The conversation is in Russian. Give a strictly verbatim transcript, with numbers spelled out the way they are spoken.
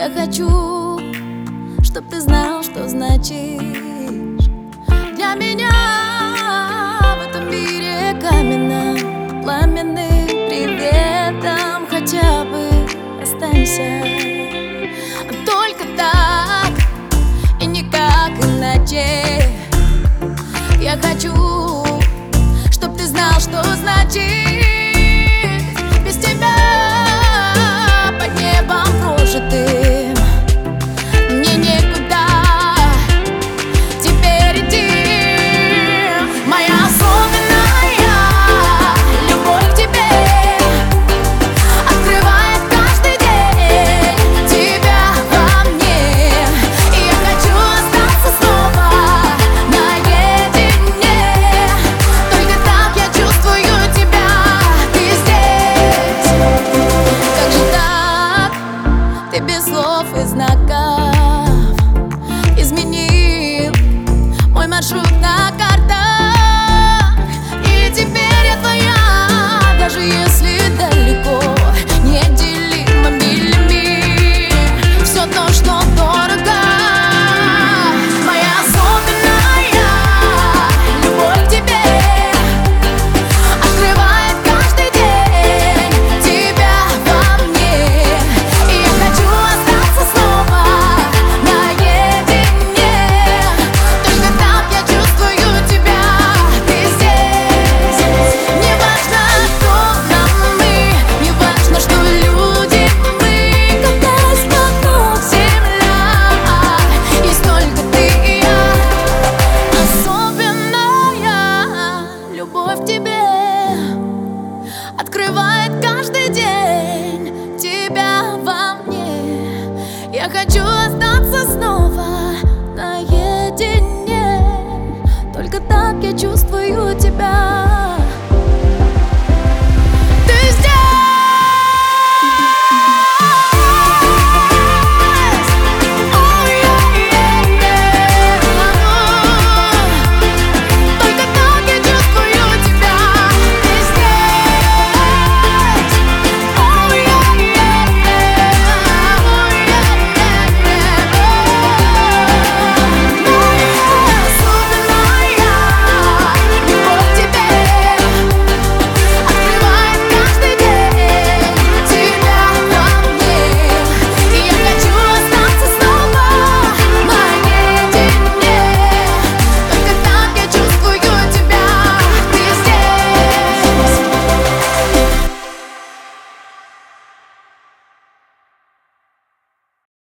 Я хочу, чтоб ты знал, что значишь для меня в этом мире каменном, пламенным приветом. Хотя бы останься, только так и никак иначе. Я хочу, чтоб ты знал, что значит без тебя под небом прожитым. Мне некуда теперь идти. Моя особенная любовь к тебе открывает каждый день тебя во мне. И я хочу остаться снова наедине. Только так я чувствую тебя, ты здесь. Как же так? Ты без слов и знаков изменил мой маршрут на картах. И теперь я твоя, даже если далеко, неделимо милями все то, что дорого. Моя особенная любовь к тебе открывает каждый день тебя во мне. И я хочу остаться снова наедине. Только так я чувствую тебя, ты здесь. Не важно, кто нам мы, не важно, что люди мы. Когда есть вокруг земля, есть только ты и я. Особенная любовь к тебе открывает каждый день тебя во мне. Я хочу остаться снова наедине. Только так я чувствую тебя.